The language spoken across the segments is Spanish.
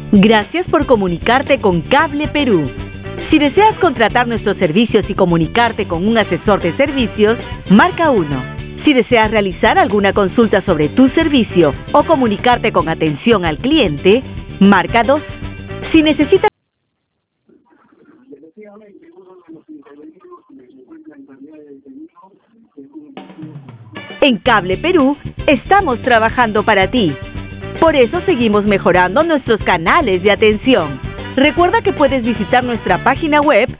Gracias por comunicarte con Cable Perú. Si deseas contratar nuestros servicios y comunicarte con un asesor de servicios, marca 1. Si deseas realizar alguna consulta sobre tu servicio o comunicarte con atención al cliente, marca 2. Si necesitas... En Cable Perú, estamos trabajando para ti. Por eso seguimos mejorando nuestros canales de atención. Recuerda que puedes visitar nuestra página web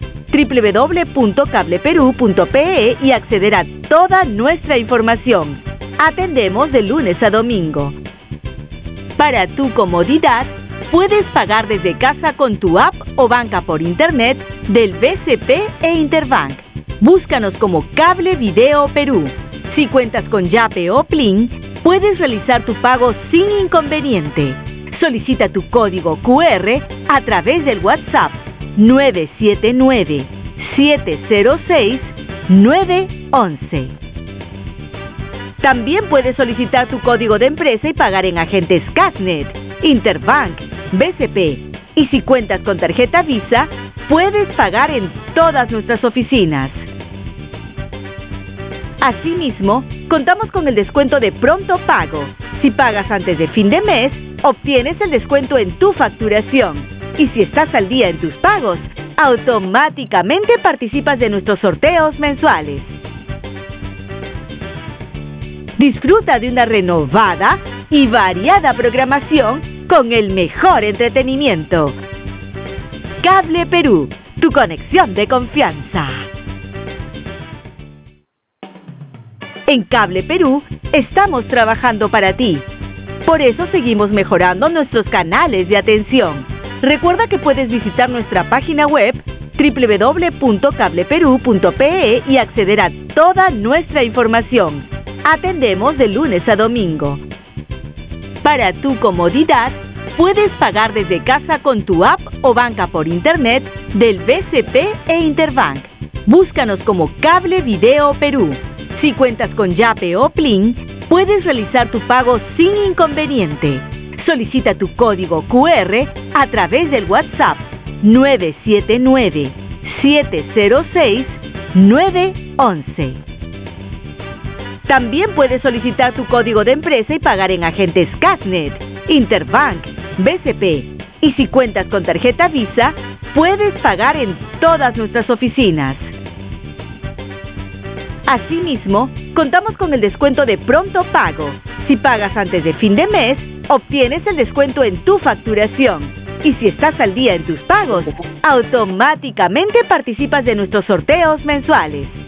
www.cableperu.pe y acceder a toda nuestra información. Atendemos de lunes a domingo. Para tu comodidad, puedes pagar desde casa con tu app o banca por internet del BCP e Interbank. Búscanos como Cable Video Perú. Si cuentas con Yape o Plin, puedes realizar tu pago sin inconveniente. Solicita tu código QR a través del WhatsApp 979-706-911. También puedes solicitar tu código de empresa y pagar en agentes Casnet, Interbank, BCP. Y si cuentas con tarjeta Visa, puedes pagar en todas nuestras oficinas. Asimismo, contamos con el descuento de pronto pago. Si pagas antes de fin de mes, obtienes el descuento en tu facturación. Y si estás al día en tus pagos, automáticamente participas de nuestros sorteos mensuales. Disfruta de una renovada y variada programación con el mejor entretenimiento. Cable Perú, tu conexión de confianza. En Cable Perú, estamos trabajando para ti. Por eso seguimos mejorando nuestros canales de atención. Recuerda que puedes visitar nuestra página web www.cableperu.pe y acceder a toda nuestra información. Atendemos de lunes a domingo. Para tu comodidad, puedes pagar desde casa con tu app o banca por internet del BCP e Interbank. Búscanos como Cable Video Perú. Si cuentas con Yape o Plin, puedes realizar tu pago sin inconveniente. Solicita tu código QR a través del WhatsApp 979-706-911. También puedes solicitar tu código de empresa y pagar en agentes Casnet, Interbank, BCP. Y si cuentas con tarjeta Visa, puedes pagar en todas nuestras oficinas. Asimismo, contamos con el descuento de pronto pago. Si pagas antes de fin de mes, obtienes el descuento en tu facturación. Y si estás al día en tus pagos, automáticamente participas de nuestros sorteos mensuales.